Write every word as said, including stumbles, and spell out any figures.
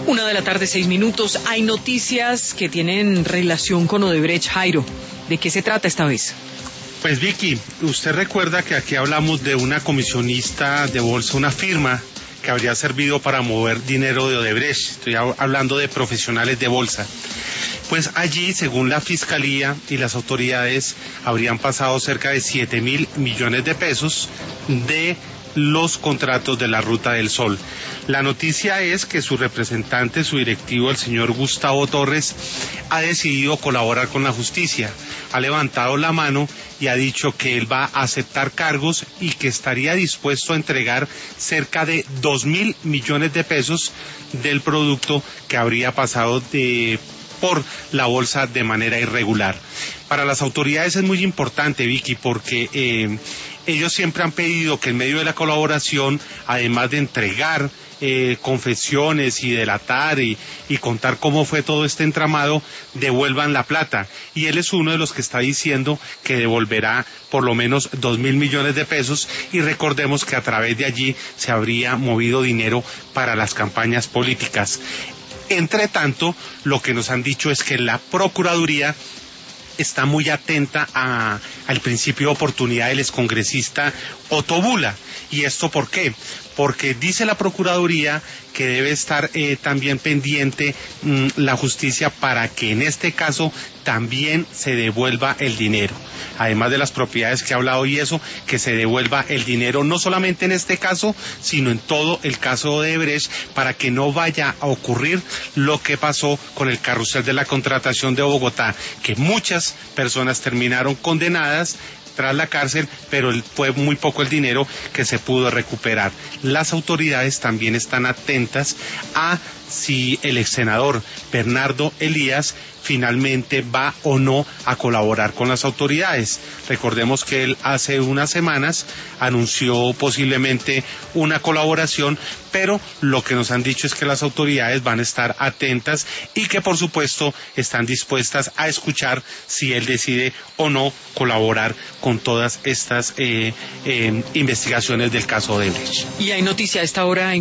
Una de la tarde, seis minutos. Hay noticias que tienen relación con Odebrecht. Jairo, ¿de qué se trata esta vez? Pues Vicky, usted recuerda que aquí hablamos de una comisionista de bolsa, una firma que habría servido para mover dinero de Odebrecht. Estoy hablando de profesionales de bolsa. Pues allí, según la Fiscalía y las autoridades, habrían pasado cerca de siete mil millones de pesos de los contratos de la Ruta del Sol. La noticia es que su representante, su directivo, el señor Gustavo Torres, ha decidido colaborar con la justicia. Ha levantado la mano y ha dicho que él va a aceptar cargos y que estaría dispuesto a entregar cerca de dos mil millones de pesos del producto que habría pasado de por la bolsa de manera irregular. Para las autoridades es muy importante, Vicky, porque eh, ellos siempre han pedido que en medio de la colaboración, además de entregar eh, confesiones y delatar y, y contar cómo fue todo este entramado, devuelvan la plata. Y él es uno de los que está diciendo que devolverá por lo menos dos mil millones de pesos, y recordemos que a través de allí se habría movido dinero para las campañas políticas. Entre tanto, lo que nos han dicho es que la Procuraduría está muy atenta a, al principio de oportunidad del excongresista Otto Bula. ¿Y esto por qué? Porque dice la Procuraduría que debe estar eh, también pendiente mmm, la justicia para que en este caso también se devuelva el dinero. Además de las propiedades que ha hablado y eso, que se devuelva el dinero no solamente en este caso, sino en todo el caso de Odebrecht, para que no vaya a ocurrir lo que pasó con el carrusel de la contratación de Bogotá, que muchas personas terminaron condenadas tras la cárcel, pero fue muy poco el dinero que se pudo recuperar. Las autoridades también están atentas a si el ex senador Bernardo Elías finalmente va o no a colaborar con las autoridades. Recordemos que él hace unas semanas anunció posiblemente una colaboración, pero lo que nos han dicho es que las autoridades van a estar atentas y que por supuesto están dispuestas a escuchar si él decide o no colaborar con todas estas eh, eh, investigaciones del caso Odebrecht. Y hay noticia a esta hora en